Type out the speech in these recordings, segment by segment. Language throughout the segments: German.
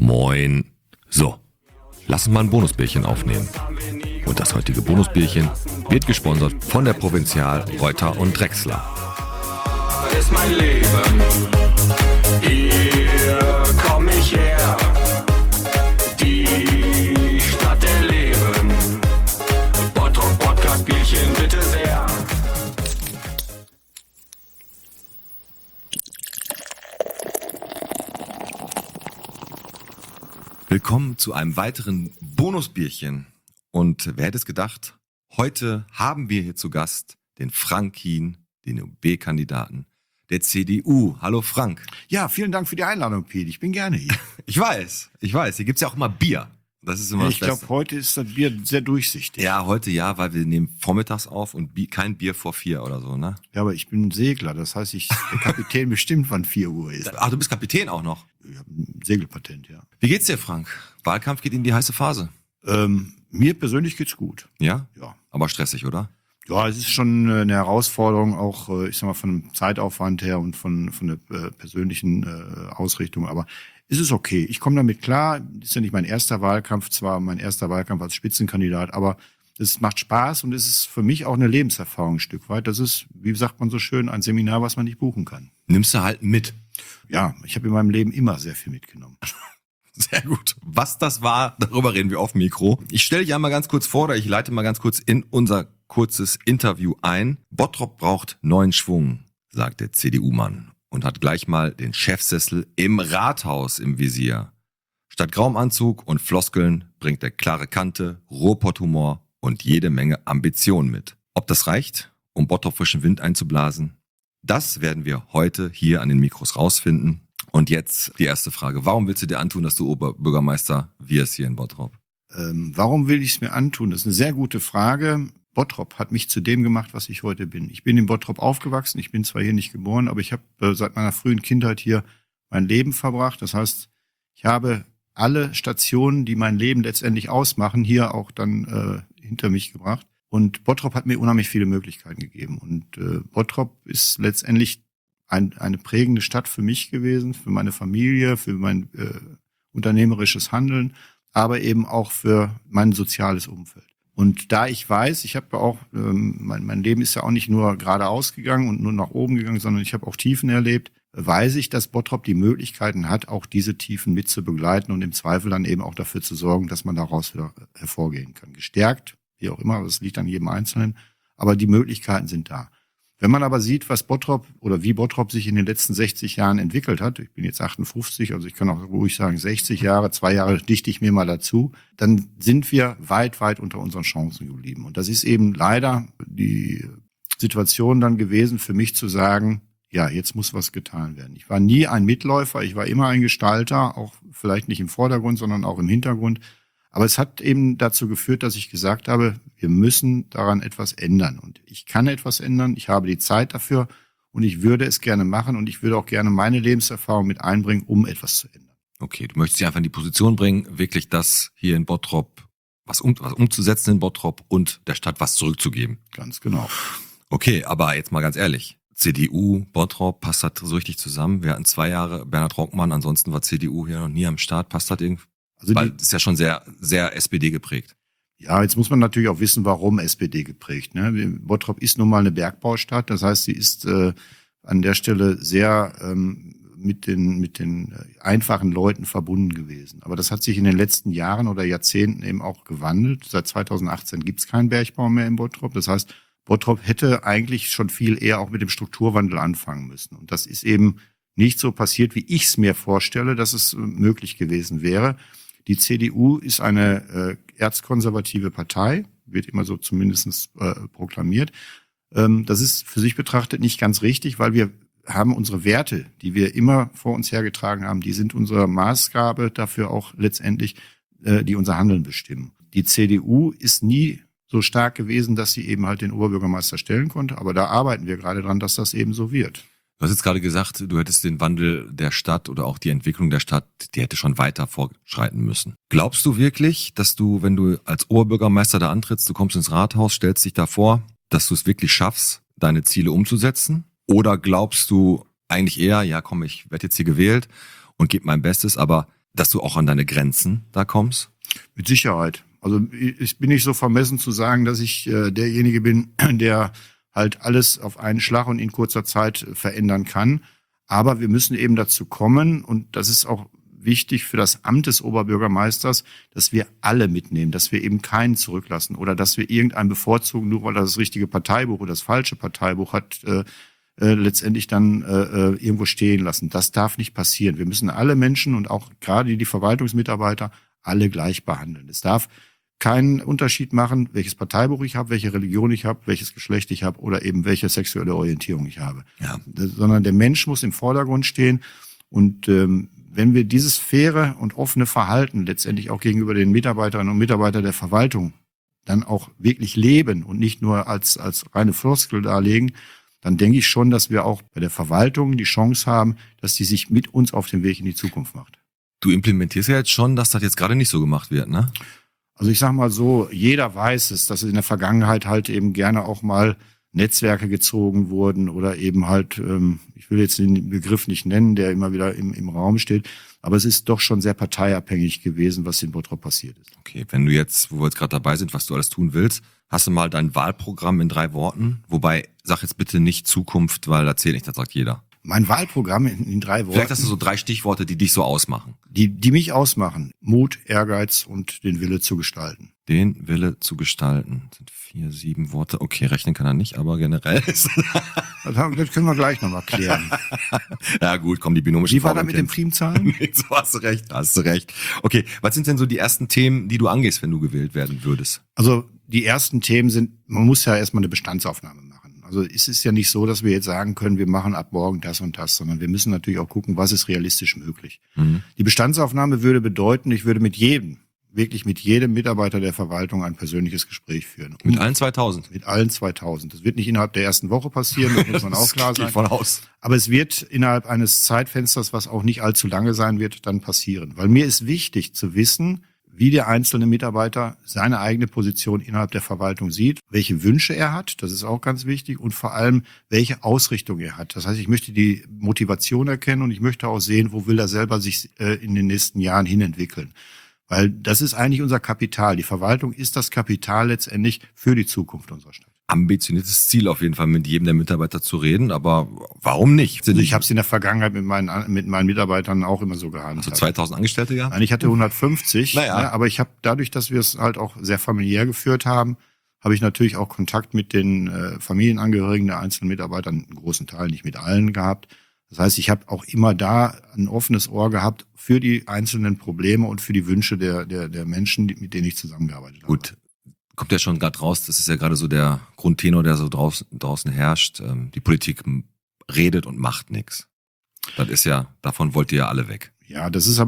Moin. So, lass uns mal ein Bonusbierchen aufnehmen. Und das heutige Bonusbierchen wird gesponsert von der Provinzial Reuter und Drechsler. Das ist mein Leben, hier komm ich her, die Stadt der Leben, Bottrop Podcast Bierchen bitte sehr. Willkommen zu einem weiteren Bonusbierchen. Und wer hätte es gedacht, heute haben wir hier zu Gast den Frank Kien, den OB-Kandidaten der CDU. Hallo Frank. Ja, vielen Dank für die Einladung, Piet. Ich bin gerne hier. Ich weiß. Hier gibt's ja auch immer Bier. Das ist immer das Ich Beste. glaube, heute ist das Bier sehr durchsichtig. Ja, heute ja, weil wir nehmen vormittags auf und kein Bier vor 4 oder so, ne? Ja, aber ich bin Segler. Das heißt, der Kapitän bestimmt, wann 4 Uhr ist. Ach, du bist Kapitän auch noch. Ich habe ein Segelpatent, ja. Wie geht's dir, Frank? Wahlkampf geht in die heiße Phase. Mir persönlich geht's gut. Ja? Ja. Aber stressig, oder? Ja, es ist schon eine Herausforderung, auch, ich sag mal, von dem Zeitaufwand her und von der persönlichen Ausrichtung. Aber es ist okay. Ich komme damit klar. Das ist ja nicht mein erster Wahlkampf, zwar mein erster Wahlkampf als Spitzenkandidat, aber es macht Spaß und es ist für mich auch eine Lebenserfahrung ein Stück weit. Das ist, wie sagt man so schön, ein Seminar, was man nicht buchen kann. Nimmst du halt mit. Ja, ich habe in meinem Leben immer sehr viel mitgenommen. Sehr gut. Was das war, darüber reden wir auf Mikro. Ich stelle dich einmal ganz kurz vor, oder ich leite mal ganz kurz in unser kurzes Interview ein. Bottrop braucht neuen Schwung, sagt der CDU-Mann und hat gleich mal den Chefsessel im Rathaus im Visier. Statt grauem Anzug und Floskeln bringt er klare Kante, Ruhrpott-Humor und jede Menge Ambition mit. Ob das reicht, um Bottrop frischen Wind einzublasen? Das werden wir heute hier an den Mikros rausfinden. Und jetzt die erste Frage. Warum willst du dir antun, dass du Oberbürgermeister wirst hier in Bottrop? Warum will ich es mir antun? Das ist eine sehr gute Frage. Bottrop hat mich zu dem gemacht, was ich heute bin. Ich bin in Bottrop aufgewachsen. Ich bin zwar hier nicht geboren, aber ich habe seit meiner frühen Kindheit hier mein Leben verbracht. Das heißt, ich habe alle Stationen, die mein Leben letztendlich ausmachen, hier auch dann hinter mich gebracht. Und Bottrop hat mir unheimlich viele Möglichkeiten gegeben. Und Bottrop ist letztendlich eine prägende Stadt für mich gewesen, für meine Familie, für mein unternehmerisches Handeln, aber eben auch für mein soziales Umfeld. Und da ich weiß, ich habe auch, mein Leben ist ja auch nicht nur geradeaus gegangen und nur nach oben gegangen, sondern ich habe auch Tiefen erlebt, weiß ich, dass Bottrop die Möglichkeiten hat, auch diese Tiefen mit zu begleiten und im Zweifel dann eben auch dafür zu sorgen, dass man daraus wieder hervorgehen kann. Gestärkt, wie auch immer, das liegt an jedem Einzelnen, aber die Möglichkeiten sind da. Wenn man aber sieht, was Bottrop oder wie Bottrop sich in den letzten 60 Jahren entwickelt hat, ich bin jetzt 58, also ich kann auch ruhig sagen 60 Jahre, 2 Jahre dichte ich mir mal dazu, dann sind wir weit, weit unter unseren Chancen geblieben. Und das ist eben leider die Situation dann gewesen für mich zu sagen, ja, jetzt muss was getan werden. Ich war nie ein Mitläufer, ich war immer ein Gestalter, auch vielleicht nicht im Vordergrund, sondern auch im Hintergrund. Aber es hat eben dazu geführt, dass ich gesagt habe, wir müssen daran etwas ändern. Und ich kann etwas ändern, ich habe die Zeit dafür und ich würde es gerne machen und ich würde auch gerne meine Lebenserfahrung mit einbringen, um etwas zu ändern. Okay, du möchtest dich einfach in die Position bringen, wirklich das hier in Bottrop, was umzusetzen in Bottrop und der Stadt was zurückzugeben. Ganz genau. Okay, aber jetzt mal ganz ehrlich, CDU, Bottrop, passt das so richtig zusammen? Wir hatten 2 Jahre Bernhard Rockmann, ansonsten war CDU hier noch nie am Start. Passt das irgendwie? Also weil das ist ja schon sehr, sehr SPD geprägt. Ja, jetzt muss man natürlich auch wissen, warum SPD geprägt. Ne? Bottrop ist nun mal eine Bergbaustadt, das heißt, sie ist an der Stelle sehr mit den einfachen Leuten verbunden gewesen. Aber das hat sich in den letzten Jahren oder Jahrzehnten eben auch gewandelt. Seit 2018 gibt es keinen Bergbau mehr in Bottrop. Das heißt, Bottrop hätte eigentlich schon viel eher auch mit dem Strukturwandel anfangen müssen. Und das ist eben nicht so passiert, wie ich es mir vorstelle, dass es möglich gewesen wäre. Die CDU ist eine erzkonservative Partei, wird immer so zumindest proklamiert. Das ist für sich betrachtet nicht ganz richtig, weil wir haben unsere Werte, die wir immer vor uns hergetragen haben, die sind unsere Maßgabe dafür auch letztendlich, die unser Handeln bestimmen. Die CDU ist nie so stark gewesen, dass sie eben halt den Oberbürgermeister stellen konnte, aber da arbeiten wir gerade dran, dass das eben so wird. Du hast jetzt gerade gesagt, du hättest den Wandel der Stadt oder auch die Entwicklung der Stadt, die hätte schon weiter fortschreiten müssen. Glaubst du wirklich, dass du, wenn du als Oberbürgermeister da antrittst, du kommst ins Rathaus, stellst dich da vor, dass du es wirklich schaffst, deine Ziele umzusetzen? Oder glaubst du eigentlich eher, ja komm, ich werde jetzt hier gewählt und gebe mein Bestes, aber dass du auch an deine Grenzen da kommst? Mit Sicherheit. Also ich bin nicht so vermessen zu sagen, dass ich derjenige bin, der halt alles auf einen Schlag und in kurzer Zeit verändern kann. Aber wir müssen eben dazu kommen, und das ist auch wichtig für das Amt des Oberbürgermeisters, dass wir alle mitnehmen, dass wir eben keinen zurücklassen oder dass wir irgendeinen bevorzugen, nur weil er das richtige Parteibuch oder das falsche Parteibuch hat, letztendlich dann irgendwo stehen lassen. Das darf nicht passieren. Wir müssen alle Menschen und auch gerade die Verwaltungsmitarbeiter alle gleich behandeln. Es darf keinen Unterschied machen, welches Parteibuch ich habe, welche Religion ich habe, welches Geschlecht ich habe oder eben welche sexuelle Orientierung ich habe. Ja. Sondern der Mensch muss im Vordergrund stehen. Und wenn wir dieses faire und offene Verhalten letztendlich auch gegenüber den Mitarbeiterinnen und Mitarbeitern der Verwaltung dann auch wirklich leben und nicht nur als reine Floskel darlegen, dann denke ich schon, dass wir auch bei der Verwaltung die Chance haben, dass die sich mit uns auf den Weg in die Zukunft macht. Du implementierst ja jetzt schon, dass das jetzt gerade nicht so gemacht wird, ne? Also ich sag mal so, jeder weiß es, dass in der Vergangenheit halt eben gerne auch mal Netzwerke gezogen wurden oder eben halt, ich will jetzt den Begriff nicht nennen, der immer wieder im Raum steht, aber es ist doch schon sehr parteiabhängig gewesen, was in Bottrop passiert ist. Okay, wenn du jetzt, wo wir jetzt gerade dabei sind, was du alles tun willst, hast du mal dein Wahlprogramm in 3 Worten? Wobei, sag jetzt bitte nicht Zukunft, weil da zählt nicht, das sagt jeder. Mein Wahlprogramm in 3 Worten. Vielleicht hast du so 3 Stichworte, die dich so ausmachen. Die mich ausmachen. Mut, Ehrgeiz und den Wille zu gestalten. Den Wille zu gestalten. Das sind 4, 7 Worte. Okay, rechnen kann er nicht, aber generell ist Das können wir gleich nochmal klären. Ja gut, komm, die binomische Wie war da mit den Primzahlen? So hast du recht. Okay, was sind denn so die ersten Themen, die du angehst, wenn du gewählt werden würdest? Also die ersten Themen sind, man muss ja erstmal eine Bestandsaufnahme machen. Also es ist ja nicht so, dass wir jetzt sagen können, wir machen ab morgen das und das, sondern wir müssen natürlich auch gucken, was ist realistisch möglich. Mhm. Die Bestandsaufnahme würde bedeuten, ich würde mit jedem Mitarbeiter der Verwaltung ein persönliches Gespräch führen. Mit allen 2000? Mit allen 2000. Das wird nicht innerhalb der ersten Woche passieren, das muss man auch klar sein. Geht von aus. Aber es wird innerhalb eines Zeitfensters, was auch nicht allzu lange sein wird, dann passieren. Weil mir ist wichtig zu wissen, wie der einzelne Mitarbeiter seine eigene Position innerhalb der Verwaltung sieht, welche Wünsche er hat, das ist auch ganz wichtig, und vor allem, welche Ausrichtung er hat. Das heißt, ich möchte die Motivation erkennen und ich möchte auch sehen, wo will er selber sich in den nächsten Jahren hinentwickeln. Weil das ist eigentlich unser Kapital. Die Verwaltung ist das Kapital letztendlich für die Zukunft unserer Stadt. Ambitioniertes Ziel auf jeden Fall, mit jedem der Mitarbeiter zu reden, aber warum nicht? Also ich habe es in der Vergangenheit mit meinen Mitarbeitern auch immer so gehandhabt. Also 2000 Angestellte gehabt? Nein, ich hatte 150, Naja. aber ich habe dadurch, dass wir es halt auch sehr familiär geführt haben, habe ich natürlich auch Kontakt mit den Familienangehörigen der einzelnen Mitarbeiter, einen großen Teil, nicht mit allen gehabt. Das heißt, ich habe auch immer da ein offenes Ohr gehabt für die einzelnen Probleme und für die Wünsche der Menschen, mit denen ich zusammengearbeitet habe. Gut. Kommt ja schon gerade raus, das ist ja gerade so der Grundtenor, der so draußen herrscht. Die Politik redet und macht nichts. Das ist ja, davon wollt ihr ja alle weg. Ja, das ist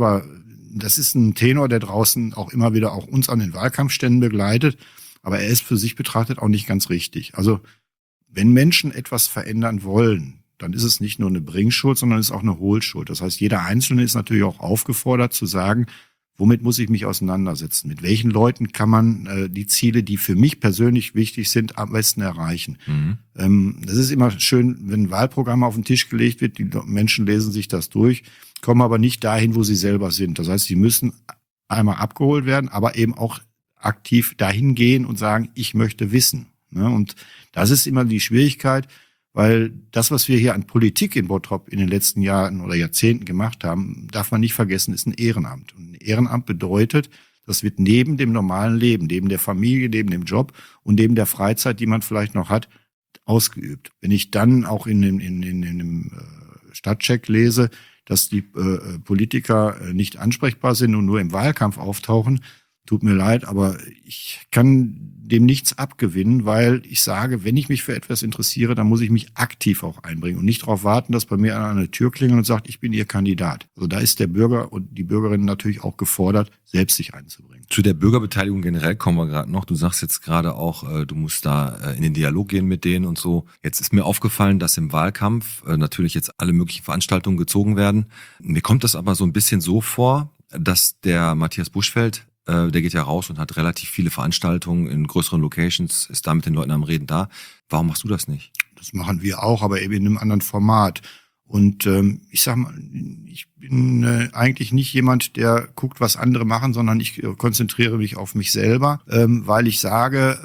ein Tenor, der draußen auch immer wieder auch uns an den Wahlkampfständen begleitet. Aber er ist für sich betrachtet auch nicht ganz richtig. Also, wenn Menschen etwas verändern wollen, dann ist es nicht nur eine Bringschuld, sondern es ist auch eine Hohlschuld. Das heißt, jeder Einzelne ist natürlich auch aufgefordert zu sagen, womit muss ich mich auseinandersetzen? Mit welchen Leuten kann man die Ziele, die für mich persönlich wichtig sind, am besten erreichen? Mhm. Das ist immer schön, wenn ein Wahlprogramm auf den Tisch gelegt wird, die Menschen lesen sich das durch, kommen aber nicht dahin, wo sie selber sind. Das heißt, sie müssen einmal abgeholt werden, aber eben auch aktiv dahin gehen und sagen, ich möchte wissen. Und das ist immer die Schwierigkeit, weil das, was wir hier an Politik in Bottrop in den letzten Jahren oder Jahrzehnten gemacht haben, darf man nicht vergessen, ist ein Ehrenamt. Und ein Ehrenamt bedeutet, das wird neben dem normalen Leben, neben der Familie, neben dem Job und neben der Freizeit, die man vielleicht noch hat, ausgeübt. Wenn ich dann auch in dem Stadtcheck lese, dass die Politiker nicht ansprechbar sind und nur im Wahlkampf auftauchen, tut mir leid, aber ich kann dem nichts abgewinnen, weil ich sage, wenn ich mich für etwas interessiere, dann muss ich mich aktiv auch einbringen und nicht darauf warten, dass bei mir an eine Tür klingelt und sagt, ich bin Ihr Kandidat. Also da ist der Bürger und die Bürgerin natürlich auch gefordert, selbst sich einzubringen. Zu der Bürgerbeteiligung generell kommen wir gerade noch. Du sagst jetzt gerade auch, du musst da in den Dialog gehen mit denen und so. Jetzt ist mir aufgefallen, dass im Wahlkampf natürlich jetzt alle möglichen Veranstaltungen gezogen werden. Mir kommt das aber so ein bisschen so vor, dass der Matthias Buschfeld, der geht ja raus und hat relativ viele Veranstaltungen in größeren Locations, ist da mit den Leuten am Reden da. Warum machst du das nicht? Das machen wir auch, aber eben in einem anderen Format. Und ich sag mal, ich bin eigentlich nicht jemand, der guckt, was andere machen, sondern ich konzentriere mich auf mich selber, weil ich sage,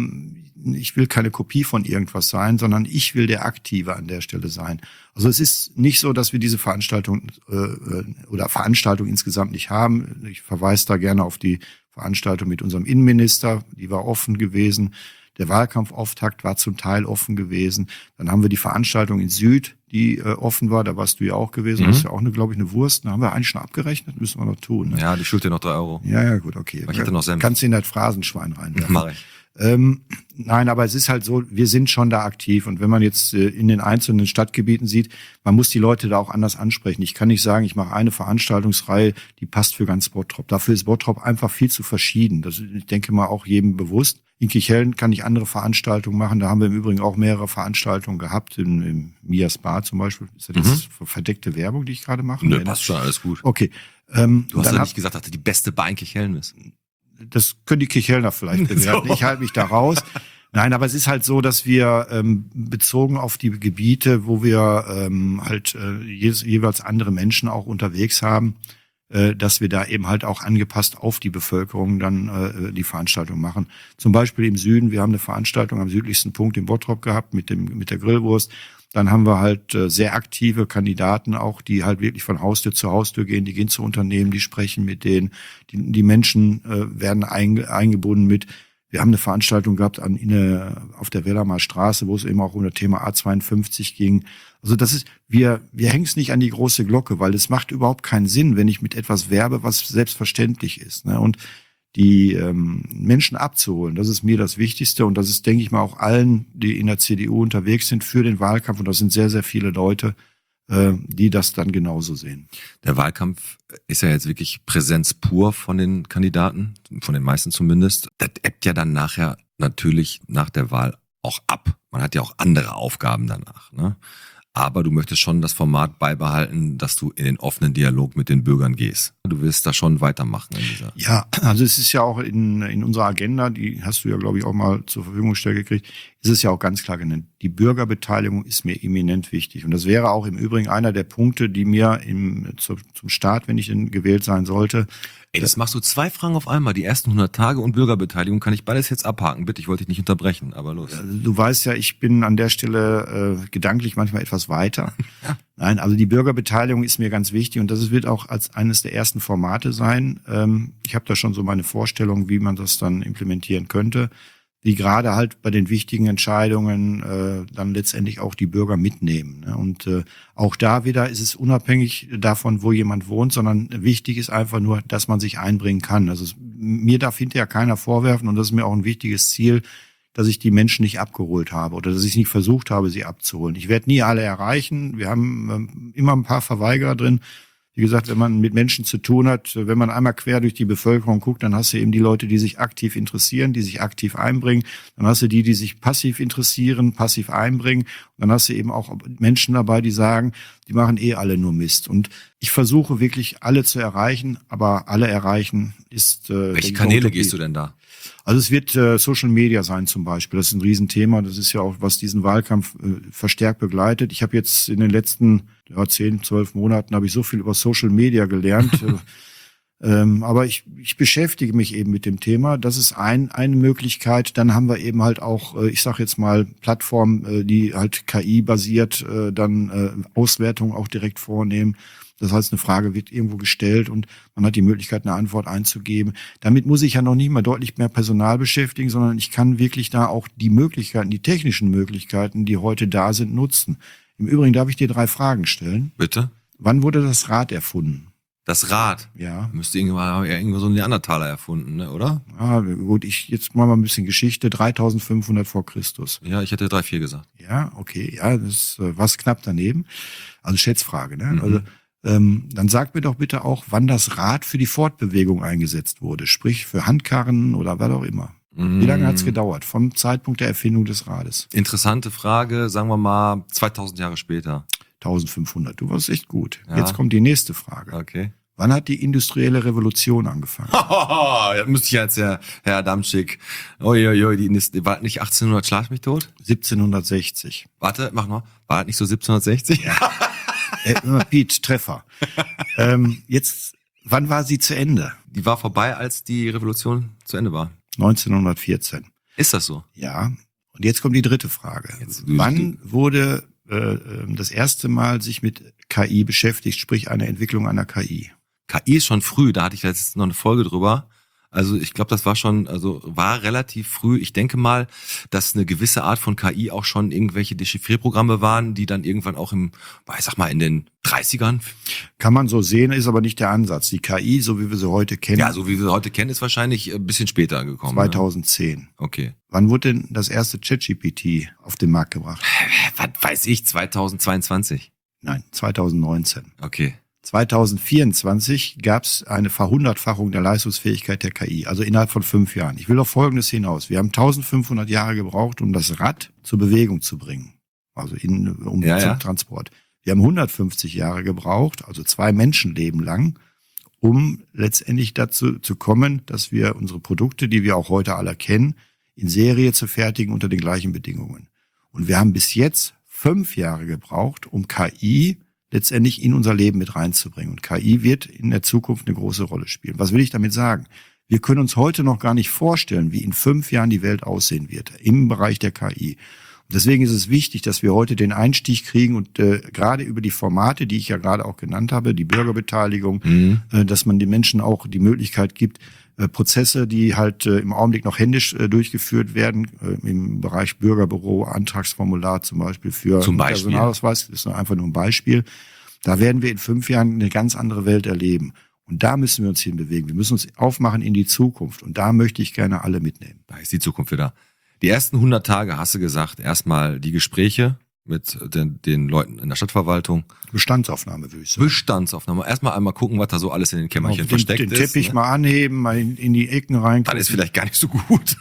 ich will keine Kopie von irgendwas sein, sondern ich will der Aktive an der Stelle sein. Also es ist nicht so, dass wir diese Veranstaltung oder Veranstaltung insgesamt nicht haben. Ich verweise da gerne auf die Veranstaltung mit unserem Innenminister, die war offen gewesen. Der Wahlkampfauftakt war zum Teil offen gewesen. Dann haben wir die Veranstaltung in Süd, die offen war. Da warst du ja auch gewesen. Das ist ja auch, glaube ich, eine Wurst. Da haben wir eigentlich schon abgerechnet. Müssen wir noch tun. Ne? Ja, die schuldet dir noch 3 Euro. Ja, gut, okay. Aber ich hätte noch Senf. Kannst du in das Phrasenschwein reinwerfen. Mach ich. Nein, aber es ist halt so, wir sind schon da aktiv. Und wenn man jetzt in den einzelnen Stadtgebieten sieht, man muss die Leute da auch anders ansprechen. Ich kann nicht sagen, ich mache eine Veranstaltungsreihe, die passt für ganz Bottrop. Dafür ist Bottrop einfach viel zu verschieden. Das ist, ich denke mal, auch jedem bewusst. In Kirchhellen kann ich andere Veranstaltungen machen. Da haben wir im Übrigen auch mehrere Veranstaltungen gehabt. Im Mias Bar zum Beispiel. Ist das jetzt verdeckte Werbung, die ich gerade mache? Nö, passt schon, alles gut. Okay. Du hast ja nicht gesagt, dass du die beste Bar in Kirchhellen bist. Das können die Kirchhellner vielleicht bewerten. So. Ich halte mich da raus. Nein, aber es ist halt so, dass wir bezogen auf die Gebiete, wo wir jeweils andere Menschen auch unterwegs haben, dass wir da eben halt auch angepasst auf die Bevölkerung dann die Veranstaltung machen. Zum Beispiel im Süden, wir haben eine Veranstaltung am südlichsten Punkt in Bottrop gehabt mit der Grillwurst. Dann haben wir halt sehr aktive Kandidaten auch, die halt wirklich von Haustür zu Haustür gehen, die gehen zu Unternehmen, die sprechen mit denen, die Menschen werden eingebunden mit. Wir haben eine Veranstaltung gehabt auf der Wellermer Straße, wo es eben auch um das Thema A52 ging. Also das ist, wir hängen es nicht an die große Glocke, weil es macht überhaupt keinen Sinn, wenn ich mit etwas werbe, was selbstverständlich ist. Ne? Und die Menschen abzuholen, das ist mir das Wichtigste und das ist, denke ich mal, auch allen, die in der CDU unterwegs sind für den Wahlkampf und das sind sehr, sehr viele Leute, die das dann genauso sehen. Der Wahlkampf ist ja jetzt wirklich Präsenz pur von den Kandidaten, von den meisten zumindest. Das ebbt ja dann nachher natürlich nach der Wahl auch ab. Man hat ja auch andere Aufgaben danach, ne? Aber du möchtest schon das Format beibehalten, dass du in den offenen Dialog mit den Bürgern gehst. Du willst da schon weitermachen in dieser. Ja, also es ist ja auch in unserer Agenda, die hast du ja, glaube ich, auch mal zur Verfügung gestellt gekriegt, ist es ja auch ganz klar genannt. Die Bürgerbeteiligung ist mir eminent wichtig. Und das wäre auch im Übrigen einer der Punkte, die mir zum Start, wenn ich denn gewählt sein sollte. Ey, das machst du 2 Fragen auf einmal. Die ersten 100 Tage und Bürgerbeteiligung kann ich beides jetzt abhaken. Bitte, ich wollte dich nicht unterbrechen, aber los. Du weißt ja, ich bin an der Stelle gedanklich manchmal etwas weiter. Nein, also die Bürgerbeteiligung ist mir ganz wichtig und das wird auch als eines der ersten Formate sein. Ich habe da schon so meine Vorstellung, wie man das dann implementieren könnte, die gerade halt bei den wichtigen Entscheidungen dann letztendlich auch die Bürger mitnehmen. Ne? Und auch da wieder ist es unabhängig davon, wo jemand wohnt, sondern wichtig ist einfach nur, dass man sich einbringen kann. Also mir darf hinterher keiner vorwerfen und das ist mir auch ein wichtiges Ziel, dass ich die Menschen nicht abgeholt habe oder dass ich nicht versucht habe, sie abzuholen. Ich werde nie alle erreichen. Wir haben immer ein paar Verweigerer drin. Wie gesagt, wenn man mit Menschen zu tun hat, wenn man einmal quer durch die Bevölkerung guckt, dann hast du eben die Leute, die sich aktiv interessieren, die sich aktiv einbringen. Dann hast du die sich passiv interessieren, passiv einbringen. Und dann hast du eben auch Menschen dabei, die sagen, die machen alle nur Mist. Und ich versuche wirklich alle zu erreichen, aber alle erreichen ist... Welche Kanäle gehst du denn da? Also es wird Social Media sein zum Beispiel. Das ist ein Riesenthema. Das ist ja auch, was diesen Wahlkampf verstärkt begleitet. Ich habe jetzt in den letzten 10, 12 Monaten habe ich so viel über Social Media gelernt. Aber ich beschäftige mich eben mit dem Thema. Das ist eine Möglichkeit. Dann haben wir eben halt auch, ich sage jetzt mal, Plattformen, die halt KI-basiert dann Auswertungen auch direkt vornehmen. Das heißt, eine Frage wird irgendwo gestellt und man hat die Möglichkeit, eine Antwort einzugeben. Damit muss ich ja noch nicht mal deutlich mehr Personal beschäftigen, sondern ich kann wirklich da auch die Möglichkeiten, die technischen Möglichkeiten, die heute da sind, nutzen. Im Übrigen darf ich dir 3 Fragen stellen. Bitte? Wann wurde das Rad erfunden? Das Rad? Ja. Müsste irgendwo so ein Neandertaler erfunden, ne, oder? Ah, gut, jetzt mal ein bisschen Geschichte. 3500 vor Christus. Ja, ich hätte 3, 4 gesagt. Ja, okay, ja, das war's knapp daneben. Also Schätzfrage, ne? Also dann sag mir doch bitte auch, wann das Rad für die Fortbewegung eingesetzt wurde. Sprich, für Handkarren oder was auch immer. Wie lange hat's gedauert vom Zeitpunkt der Erfindung des Rades? Interessante Frage, sagen wir mal 2000 Jahre später. 1500, du warst echt gut. Ja. Jetzt kommt die nächste Frage. Okay. Wann hat die industrielle Revolution angefangen? Da müsste ich jetzt Herr Adamczyk. Uiuiui, die war nicht 1800, schlag mich tot? 1760. Warte, mach noch. War das nicht so 1760? Ja. Pete, Treffer. Jetzt, wann war sie zu Ende? Die war vorbei, als die Revolution zu Ende war. 1914. Ist das so? Ja. Und jetzt kommt die dritte Frage. Wann wurde das erste Mal sich mit KI beschäftigt, sprich eine Entwicklung einer KI? KI ist schon früh, da hatte ich letztens noch eine Folge drüber. Also ich glaube, das war relativ früh. Ich denke mal, dass eine gewisse Art von KI auch schon irgendwelche Dechiffrierprogramme waren, die dann irgendwann auch in den 30ern. Kann man so sehen, ist aber nicht der Ansatz. Die KI, so wie wir sie heute kennen. Ja, so wie wir sie heute kennen, ist wahrscheinlich ein bisschen später gekommen. 2010. Ne? Okay. Wann wurde denn das erste ChatGPT auf den Markt gebracht? Was weiß ich, 2022? Nein, 2019. Okay. 2024 gab es eine Verhundertfachung der Leistungsfähigkeit der KI, also innerhalb von 5 Jahren. Ich will auf Folgendes hinaus. Wir haben 1500 Jahre gebraucht, um das Rad zur Bewegung zu bringen, also zum Transport. Wir haben 150 Jahre gebraucht, also 2 Menschenleben lang, um letztendlich dazu zu kommen, dass wir unsere Produkte, die wir auch heute alle kennen, in Serie zu fertigen unter den gleichen Bedingungen. Und wir haben bis jetzt 5 Jahre gebraucht, um KI letztendlich in unser Leben mit reinzubringen. Und KI wird in der Zukunft eine große Rolle spielen. Was will ich damit sagen? Wir können uns heute noch gar nicht vorstellen, wie in 5 Jahren die Welt aussehen wird im Bereich der KI. Und deswegen ist es wichtig, dass wir heute den Einstieg kriegen und gerade über die Formate, die ich ja gerade auch genannt habe, die Bürgerbeteiligung, dass man den Menschen auch die Möglichkeit gibt, Prozesse, die halt im Augenblick noch händisch durchgeführt werden, im Bereich Bürgerbüro, Antragsformular zum Beispiel für Personalausweis, das ist einfach nur ein Beispiel. Da werden wir in 5 Jahren eine ganz andere Welt erleben. Und da müssen wir uns hinbewegen. Wir müssen uns aufmachen in die Zukunft. Und da möchte ich gerne alle mitnehmen. Da ist die Zukunft wieder. Die ersten 100 Tage, hast du gesagt, erstmal die Gespräche mit den Leuten in der Stadtverwaltung. Bestandsaufnahme, würde ich sagen. Bestandsaufnahme. Erstmal einmal gucken, was da so alles in den Kämmerchen versteckt ist. Den Teppich mal anheben, mal in die Ecken rein. Dann ist vielleicht gar nicht so gut.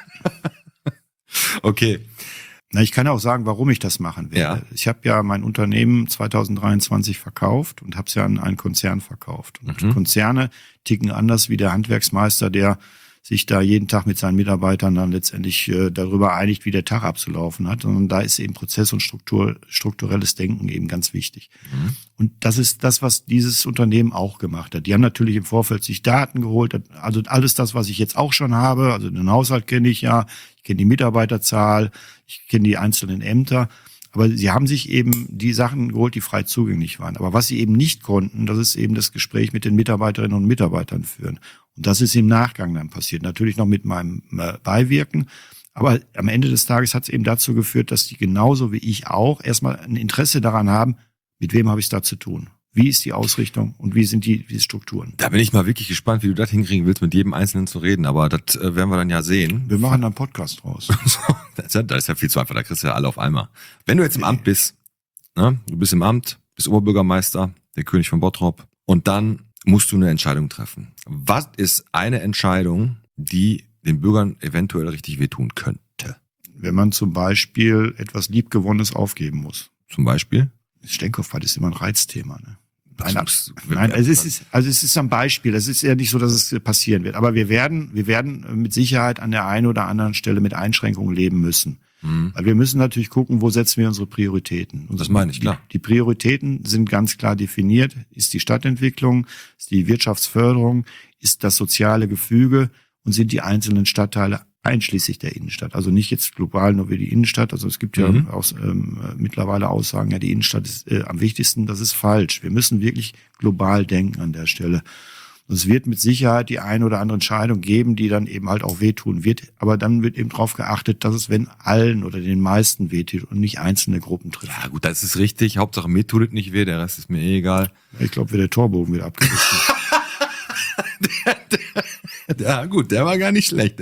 Okay. Na, ich kann auch sagen, warum ich das machen werde. Ja. Ich habe ja mein Unternehmen 2023 verkauft und habe es ja an einen Konzern verkauft. Und Konzerne ticken anders wie der Handwerksmeister, der sich da jeden Tag mit seinen Mitarbeitern dann letztendlich darüber einigt, wie der Tag abzulaufen hat. Und da ist eben Prozess- und strukturelles Denken eben ganz wichtig. Und das ist das, was dieses Unternehmen auch gemacht hat. Die haben natürlich im Vorfeld sich Daten geholt, also alles das, was ich jetzt auch schon habe. Also den Haushalt kenne ich ja, ich kenne die Mitarbeiterzahl, ich kenne die einzelnen Ämter. Aber sie haben sich eben die Sachen geholt, die frei zugänglich waren. Aber was sie eben nicht konnten, das ist eben das Gespräch mit den Mitarbeiterinnen und Mitarbeitern führen. Und das ist im Nachgang dann passiert. Natürlich noch mit meinem Beiwirken. Aber am Ende des Tages hat es eben dazu geführt, dass die genauso wie ich auch erstmal ein Interesse daran haben, mit wem habe ich es da zu tun? Wie ist die Ausrichtung und wie sind die Strukturen? Da bin ich mal wirklich gespannt, wie du das hinkriegen willst, mit jedem Einzelnen zu reden. Aber das werden wir dann ja sehen. Wir machen dann einen Podcast draus. Das ist ja viel zu einfach, da kriegst du ja alle auf einmal. Wenn du jetzt im Amt bist, ne, du bist im Amt, bist Oberbürgermeister, der König von Bottrop, und dann musst du eine Entscheidung treffen. Was ist eine Entscheidung, die den Bürgern eventuell richtig wehtun könnte? Wenn man zum Beispiel etwas Liebgewonnenes aufgeben muss. Zum Beispiel? Steenkopfbad ist immer ein Reizthema, ne? Nein, es ist ein Beispiel. Es ist ja nicht so, dass es passieren wird. Aber wir werden mit Sicherheit an der einen oder anderen Stelle mit Einschränkungen leben müssen. Weil wir müssen natürlich gucken, wo setzen wir unsere Prioritäten. Und das meine ich, klar. Die Prioritäten sind ganz klar definiert. Ist die Stadtentwicklung, ist die Wirtschaftsförderung, ist das soziale Gefüge und sind die einzelnen Stadtteile einschließlich der Innenstadt. Also nicht jetzt global nur wie die Innenstadt. Also es gibt ja auch mittlerweile Aussagen, ja, die Innenstadt ist am wichtigsten. Das ist falsch. Wir müssen wirklich global denken an der Stelle. Und es wird mit Sicherheit die eine oder andere Entscheidung geben, die dann eben halt auch wehtun wird. Aber dann wird eben darauf geachtet, dass es, wenn allen oder den meisten wehtut und nicht einzelne Gruppen trifft. Ja gut, das ist richtig. Hauptsache mir tut es nicht weh, der Rest ist mir eh egal. Ich glaube, der Torbogen wird abgerissen. Ja gut, der war gar nicht schlecht,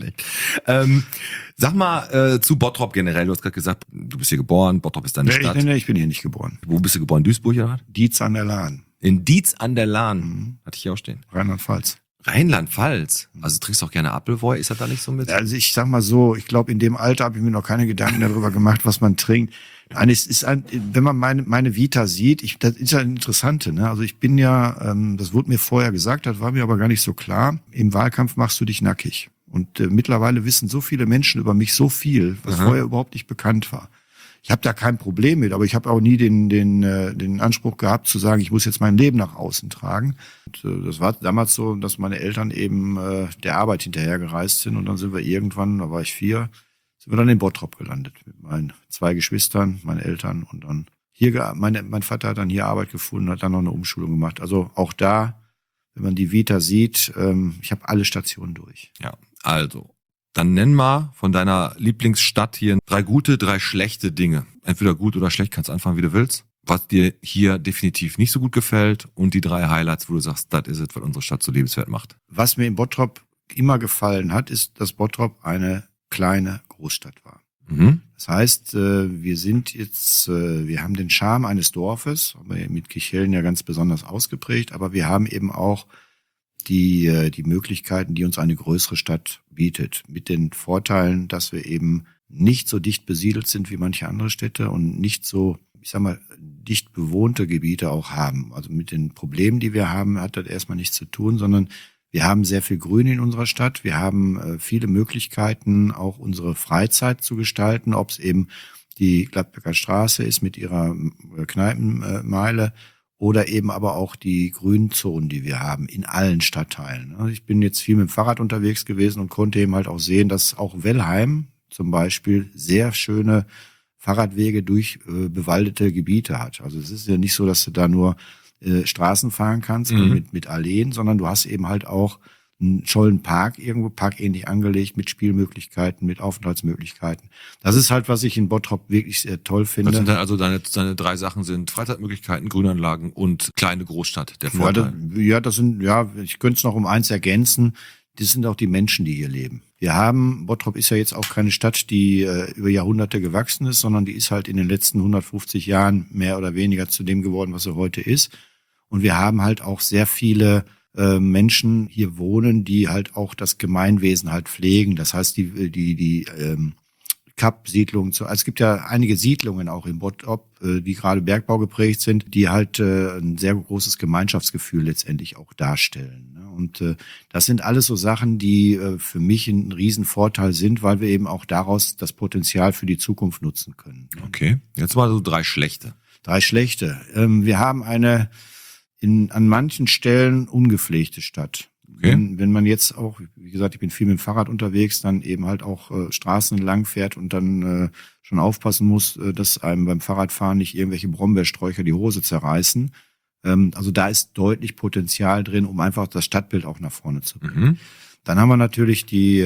Sag mal zu Bottrop generell, du hast gerade gesagt, du bist hier geboren, Bottrop ist deine Stadt. Nee, ich bin hier nicht geboren. Wo bist du geboren, Duisburg oder was? Dietz an der Lahn. In Dietz an der Lahn, hatte ich hier auch stehen. Rheinland-Pfalz. Rheinland-Pfalz? Also trinkst du auch gerne Appleboy, ist das da nicht so mit? Also ich sag mal so, ich glaube, in dem Alter habe ich mir noch keine Gedanken darüber gemacht, was man trinkt. Nein, es ist wenn man meine Vita sieht, das ist ja ein Interessante, ne? Also ich bin ja, das wurde mir vorher gesagt, das war mir aber gar nicht so klar. Im Wahlkampf machst du dich nackig. Und mittlerweile wissen so viele Menschen über mich so viel, was vorher überhaupt nicht bekannt war. Ich habe da kein Problem mit, aber ich habe auch nie den Anspruch gehabt zu sagen, ich muss jetzt mein Leben nach außen tragen. Und, das war damals so, dass meine Eltern eben der Arbeit hinterhergereist sind und dann sind wir irgendwann, da war ich 4, sind wir dann in Bottrop gelandet mit meinen 2 Geschwistern, meinen Eltern und dann hier, mein Vater hat dann hier Arbeit gefunden, hat dann noch eine Umschulung gemacht. Also auch da, wenn man die Vita sieht, ich habe alle Stationen durch. Ja, also, dann nenn mal von deiner Lieblingsstadt hier 3 gute, 3 schlechte Dinge. Entweder gut oder schlecht, kannst anfangen, wie du willst. Was dir hier definitiv nicht so gut gefällt und die 3 Highlights, wo du sagst, das ist es, was unsere Stadt so lebenswert macht. Was mir in Bottrop immer gefallen hat, ist, dass Bottrop eine kleine Großstadt war. Mhm. Das heißt, wir haben den Charme eines Dorfes, aber mit Kirchhellen ja ganz besonders ausgeprägt, aber wir haben eben auch die Möglichkeiten, die uns eine größere Stadt bietet, mit den Vorteilen, dass wir eben nicht so dicht besiedelt sind wie manche andere Städte und nicht so, ich sag mal, dicht bewohnte Gebiete auch haben. Also mit den Problemen, die wir haben, hat das erstmal nichts zu tun, sondern wir haben sehr viel Grün in unserer Stadt. Wir haben viele Möglichkeiten, auch unsere Freizeit zu gestalten, ob es eben die Gladbecker Straße ist mit ihrer Kneipenmeile oder eben aber auch die Grünzonen, die wir haben in allen Stadtteilen. Also ich bin jetzt viel mit dem Fahrrad unterwegs gewesen und konnte eben halt auch sehen, dass auch Wellheim zum Beispiel sehr schöne Fahrradwege durch bewaldete Gebiete hat. Also es ist ja nicht so, dass du da nur Straßen fahren kannst mit Alleen, sondern du hast eben halt auch einen tollen Park irgendwo, parkähnlich angelegt, mit Spielmöglichkeiten, mit Aufenthaltsmöglichkeiten. Das ist halt, was ich in Bottrop wirklich sehr toll finde. Das sind dann also deine 3 Sachen sind Freizeitmöglichkeiten, Grünanlagen und kleine Großstadt, der Vorteil. Ich könnte es noch um eins ergänzen, das sind auch die Menschen, die hier leben. Bottrop ist ja jetzt auch keine Stadt, die über Jahrhunderte gewachsen ist, sondern die ist halt in den letzten 150 Jahren mehr oder weniger zu dem geworden, was sie heute ist. Und wir haben halt auch sehr viele Menschen hier wohnen, die halt auch das Gemeinwesen halt pflegen. Das heißt, die Kapp-Siedlungen. Es gibt ja einige Siedlungen auch in Bottrop, die gerade Bergbau geprägt sind, die halt ein sehr großes Gemeinschaftsgefühl letztendlich auch darstellen. Und das sind alles so Sachen, die für mich ein Riesenvorteil sind, weil wir eben auch daraus das Potenzial für die Zukunft nutzen können. Okay, jetzt mal so 3 schlechte. 3 schlechte. Wir haben an manchen Stellen ungepflegte Stadt. Okay. Wenn man jetzt auch, wie gesagt, ich bin viel mit dem Fahrrad unterwegs, dann eben halt auch Straßen lang fährt und dann schon aufpassen muss, dass einem beim Fahrradfahren nicht irgendwelche Brombeersträucher die Hose zerreißen. Also da ist deutlich Potenzial drin, um einfach das Stadtbild auch nach vorne zu bringen. Mhm. Dann haben wir natürlich die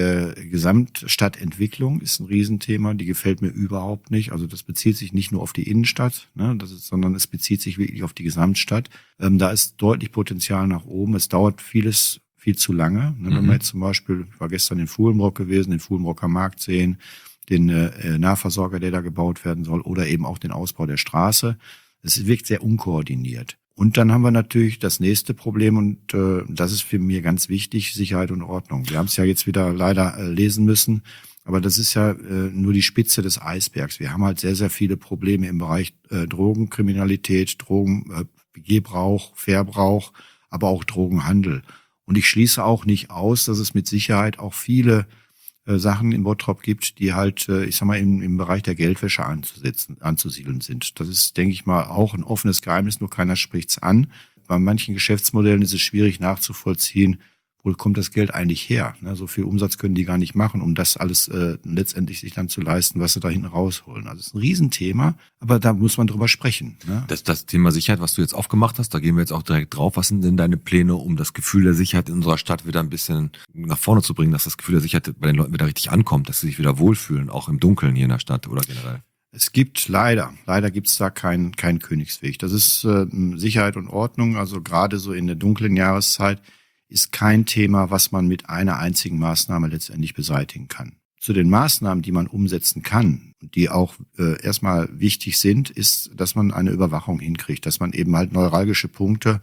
Gesamtstadtentwicklung, ist ein Riesenthema, die gefällt mir überhaupt nicht. Also das bezieht sich nicht nur auf die Innenstadt, sondern es bezieht sich wirklich auf die Gesamtstadt. Da ist deutlich Potenzial nach oben. Es dauert vieles viel zu lange. Wenn wir jetzt zum Beispiel, ich war gestern in Fuhlenbrock gewesen, den Fuhlenbrocker Markt sehen, den Nahversorger, der da gebaut werden soll, oder eben auch den Ausbau der Straße. Es wirkt sehr unkoordiniert. Und dann haben wir natürlich das nächste Problem und das ist für mich ganz wichtig, Sicherheit und Ordnung. Wir haben es ja jetzt wieder leider lesen müssen, aber das ist ja nur die Spitze des Eisbergs. Wir haben halt sehr, sehr viele Probleme im Bereich Drogenkriminalität, Drogengebrauch, Verbrauch, aber auch Drogenhandel. Und ich schließe auch nicht aus, dass es mit Sicherheit auch viele Sachen in Bottrop gibt, die halt, im Bereich der Geldwäsche anzusiedeln sind. Das ist, denke ich mal, auch ein offenes Geheimnis, nur keiner spricht's an. Bei manchen Geschäftsmodellen ist es schwierig nachzuvollziehen, wo kommt das Geld eigentlich her? So viel Umsatz können die gar nicht machen, um das alles letztendlich sich dann zu leisten, was sie da hinten rausholen. Also es ist ein Riesenthema, aber da muss man drüber sprechen. Das Thema Sicherheit, was du jetzt aufgemacht hast, da gehen wir jetzt auch direkt drauf. Was sind denn deine Pläne, um das Gefühl der Sicherheit in unserer Stadt wieder ein bisschen nach vorne zu bringen, dass das Gefühl der Sicherheit bei den Leuten wieder richtig ankommt, dass sie sich wieder wohlfühlen, auch im Dunkeln hier in der Stadt oder generell? Es gibt leider gibt's da keinen Königsweg. Das ist Sicherheit und Ordnung, also gerade so in der dunklen Jahreszeit ist kein Thema, was man mit einer einzigen Maßnahme letztendlich beseitigen kann. Zu den Maßnahmen, die man umsetzen kann, die auch erstmal wichtig sind, ist, dass man eine Überwachung hinkriegt, dass man eben halt neuralgische Punkte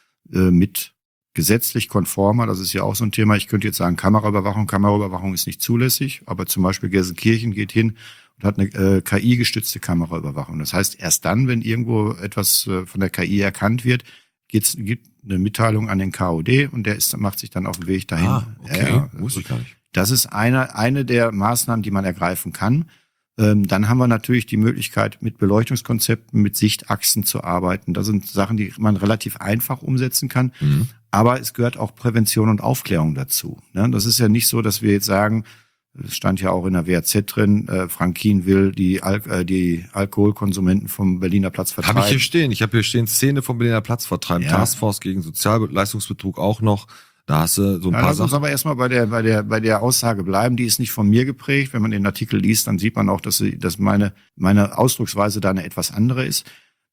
mit gesetzlich konformer, das ist ja auch so ein Thema, ich könnte jetzt sagen Kameraüberwachung ist nicht zulässig, aber zum Beispiel Gelsenkirchen geht hin und hat eine KI-gestützte Kameraüberwachung. Das heißt, erst dann, wenn irgendwo etwas von der KI erkannt wird, gibt eine Mitteilung an den KOD und der macht sich dann auf den Weg dahin. Okay, wusste ich gar nicht. Das ist eine der Maßnahmen, die man ergreifen kann. Dann haben wir natürlich die Möglichkeit, mit Beleuchtungskonzepten, mit Sichtachsen zu arbeiten. Das sind Sachen, die man relativ einfach umsetzen kann. Mhm. Aber es gehört auch Prävention und Aufklärung dazu. Ne? Das ist ja nicht so, dass wir jetzt sagen, es stand ja auch in der WAZ drin, Frankin will die Alkoholkonsumenten vom Berliner Platz vertreiben. Habe ich hier stehen. Ich habe hier stehen, Szene vom Berliner Platz vertreiben. Ja. Taskforce gegen Sozialleistungsbetrug auch noch. Da hast du so ein paar Lass uns Sachen. aber erstmal bei der Aussage bleiben. Die ist nicht von mir geprägt. Wenn man den Artikel liest, dann sieht man auch, dass meine Ausdrucksweise da eine etwas andere ist.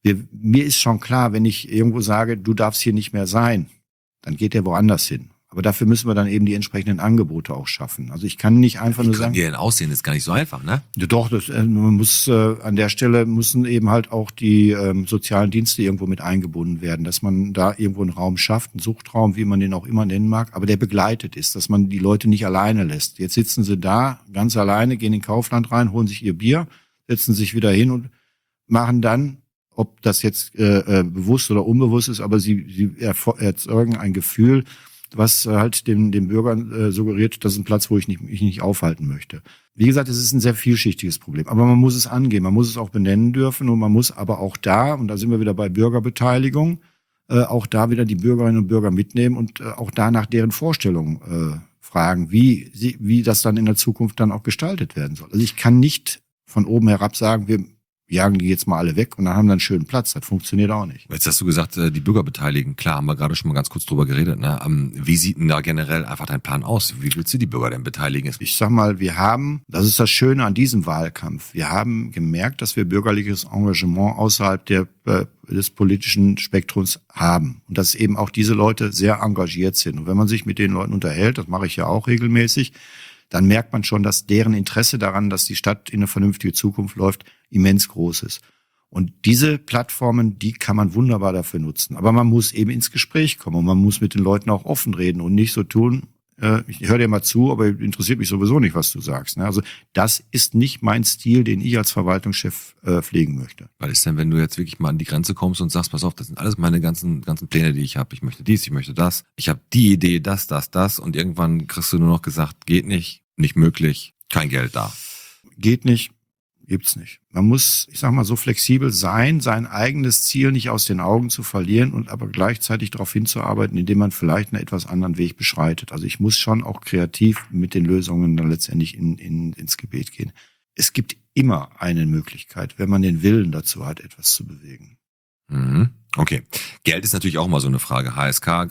Mir ist schon klar, wenn ich irgendwo sage, du darfst hier nicht mehr sein, dann geht der woanders hin. Aber dafür müssen wir dann eben die entsprechenden Angebote auch schaffen. Also ich kann nicht einfach nur sagen. Wie die denn aussehen, ist gar nicht so einfach, ne? Ja, doch, man muss an der Stelle müssen eben halt auch die sozialen Dienste irgendwo mit eingebunden werden, dass man da irgendwo einen Raum schafft, einen Suchtraum, wie man den auch immer nennen mag, aber der begleitet ist, dass man die Leute nicht alleine lässt. Jetzt sitzen sie da ganz alleine, gehen in Kaufland rein, holen sich ihr Bier, setzen sich wieder hin und machen dann, ob das jetzt bewusst oder unbewusst ist, aber sie erzeugen ein Gefühl, was halt den Bürgern suggeriert, das ist ein Platz, wo ich mich nicht aufhalten möchte. Wie gesagt, es ist ein sehr vielschichtiges Problem, aber man muss es angehen, man muss es auch benennen dürfen und man muss aber auch da, und da sind wir wieder bei Bürgerbeteiligung, auch da wieder die Bürgerinnen und Bürger mitnehmen und auch da nach deren Vorstellungen fragen, wie das dann in der Zukunft dann auch gestaltet werden soll. Also ich kann nicht von oben herab sagen, wir jagen die jetzt mal alle weg und dann haben wir einen schönen Platz. Das funktioniert auch nicht. Jetzt hast du gesagt, die Bürger beteiligen. Klar, haben wir gerade schon mal ganz kurz drüber geredet. Ne? Wie sieht denn da generell einfach dein Plan aus? Wie willst du die Bürger denn beteiligen? Ich sag mal, das ist das Schöne an diesem Wahlkampf. Wir haben gemerkt, dass wir bürgerliches Engagement außerhalb des politischen Spektrums haben. Und dass eben auch diese Leute sehr engagiert sind. Und wenn man sich mit den Leuten unterhält, das mache ich ja auch regelmäßig, dann merkt man schon, dass deren Interesse daran, dass die Stadt in eine vernünftige Zukunft läuft, immens groß ist. Und diese Plattformen, die kann man wunderbar dafür nutzen. Aber man muss eben ins Gespräch kommen und man muss mit den Leuten auch offen reden und nicht so tun, ich höre dir mal zu, aber interessiert mich sowieso nicht, was du sagst. Ne? Also das ist nicht mein Stil, den ich als Verwaltungschef pflegen möchte. Was ist denn, wenn du jetzt wirklich mal an die Grenze kommst und sagst, pass auf, das sind alles meine ganzen Pläne, die ich habe. Ich möchte dies, ich möchte das. Ich habe die Idee, das und irgendwann kriegst du nur noch gesagt, geht nicht möglich, kein Geld da. Geht nicht. Gibt's nicht. Man muss, ich sag mal, so flexibel sein, sein eigenes Ziel nicht aus den Augen zu verlieren und aber gleichzeitig darauf hinzuarbeiten, indem man vielleicht einen etwas anderen Weg beschreitet. Also ich muss schon auch kreativ mit den Lösungen dann letztendlich ins Gebet gehen. Es gibt immer eine Möglichkeit, wenn man den Willen dazu hat, etwas zu bewegen. Mhm. Okay. Geld ist natürlich auch mal so eine Frage. HSK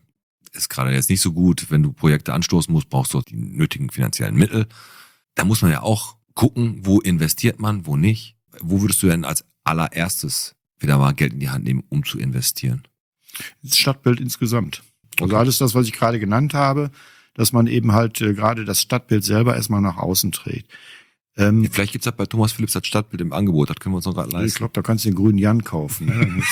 ist gerade jetzt nicht so gut. Wenn du Projekte anstoßen musst, brauchst du auch die nötigen finanziellen Mittel. Da muss man ja auch gucken, wo investiert man, wo nicht. Wo würdest du denn als allererstes wieder mal Geld in die Hand nehmen, um zu investieren? Das Stadtbild insgesamt. Also Okay. alles das, was ich gerade genannt habe, dass man eben halt gerade das Stadtbild selber erstmal nach außen trägt. Vielleicht gibt's halt bei Thomas Philipps das Stadtbild im Angebot, das können wir uns noch gerade Ich leisten. glaube, da kannst du den grünen Jan kaufen. Ne?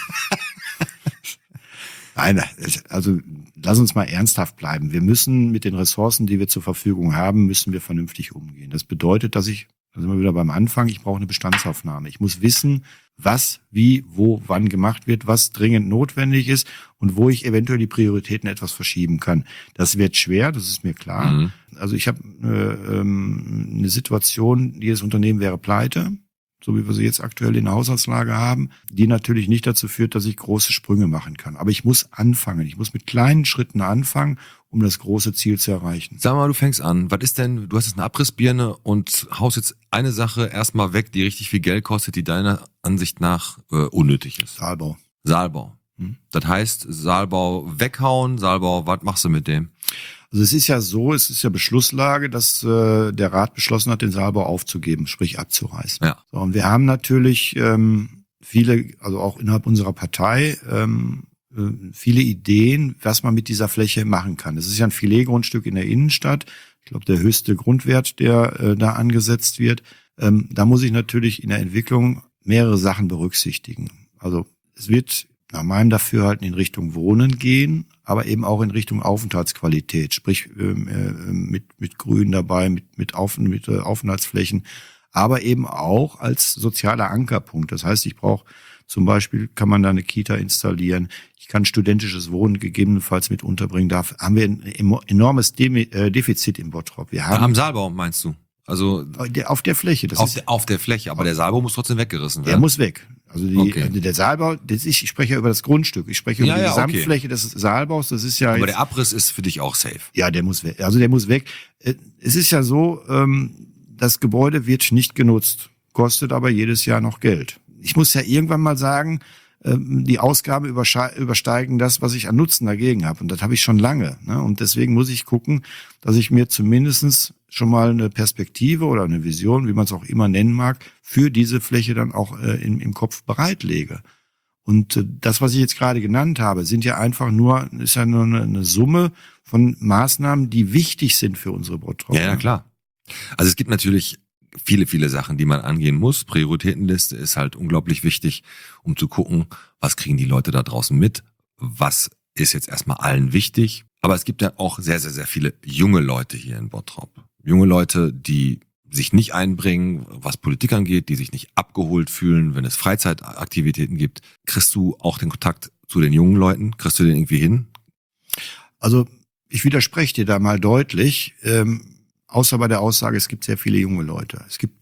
Nein, also lass uns mal ernsthaft bleiben. Wir müssen mit den Ressourcen, die wir zur Verfügung haben, müssen wir vernünftig umgehen. Das bedeutet, da sind wir wieder beim Anfang, ich brauche eine Bestandsaufnahme. Ich muss wissen, was, wie, wo, wann gemacht wird, was dringend notwendig ist und wo ich eventuell die Prioritäten etwas verschieben kann. Das wird schwer, das ist mir klar. Mhm. Also ich habe eine Situation, jedes Unternehmen wäre pleite, so wie wir sie jetzt aktuell in der Haushaltslage haben, die natürlich nicht dazu führt, dass ich große Sprünge machen kann. Aber ich muss anfangen. Ich muss mit kleinen Schritten anfangen, um das große Ziel zu erreichen. Sag mal, du fängst an. Was ist denn, du hast jetzt eine Abrissbirne und haust jetzt eine Sache erstmal weg, die richtig viel Geld kostet, die deiner Ansicht nach unnötig ist. Saalbau. Das heißt, Saalbau weghauen, Saalbau, was machst du mit dem? Also es ist ja so, es ist ja Beschlusslage, dass der Rat beschlossen hat, den Saalbau aufzugeben, sprich abzureißen. Ja. So, und wir haben natürlich viele, also auch innerhalb unserer Partei, viele Ideen, was man mit dieser Fläche machen kann. Es ist ja ein Filetgrundstück in der Innenstadt. Ich glaube, der höchste Grundwert, der da angesetzt wird. Da muss ich natürlich in der Entwicklung mehrere Sachen berücksichtigen. Also es wird nach meinem Dafürhalten in Richtung Wohnen gehen, aber eben auch in Richtung Aufenthaltsqualität, sprich mit Grün dabei, mit Aufenthaltsflächen, aber eben auch als sozialer Ankerpunkt. Das heißt, ich brauche zum Beispiel, kann man da eine Kita installieren, ich kann studentisches Wohnen gegebenenfalls mit unterbringen. Da haben wir ein enormes Defizit im Bottrop. Wir haben Am Saalbau meinst du? Also Auf der Fläche. Das ist, auf der Fläche, aber der Saalbau muss trotzdem weggerissen werden. der muss weg. Also Okay. also der Saalbau, ich spreche ja über das Grundstück. Ich spreche über Ja, die ja, okay. Gesamtfläche des Saalbaus. Das ist ja Aber jetzt, der Abriss ist für dich auch safe. ja, der muss weg. Also der muss weg. Es ist ja so, das Gebäude wird nicht genutzt, kostet aber jedes Jahr noch Geld. Ich muss ja irgendwann mal sagen, die Ausgaben übersteigen das, was ich an Nutzen dagegen habe. Und das habe ich schon lange. Ne? Und deswegen muss ich gucken, dass ich mir zumindestens schon mal eine Perspektive oder eine Vision, wie man es auch immer nennen mag, für diese Fläche dann auch im Kopf bereitlege. Und das, was ich jetzt gerade genannt habe, ist ja nur eine Summe von Maßnahmen, die wichtig sind für unsere Bottrop. Ja, klar. Also es gibt natürlich viele Sachen, die man angehen muss. Prioritätenliste ist halt unglaublich wichtig, um zu gucken, was kriegen die Leute da draußen mit, was ist jetzt erstmal allen wichtig. Aber es gibt ja auch sehr viele junge Leute hier in Bottrop. Junge Leute, die sich nicht einbringen, was Politik angeht, die sich nicht abgeholt fühlen, wenn es Freizeitaktivitäten gibt. Kriegst du auch den Kontakt zu den jungen Leuten? Kriegst du den irgendwie hin? Also ich widerspreche dir da mal deutlich. Außer bei der Aussage, es gibt sehr viele junge Leute. Es gibt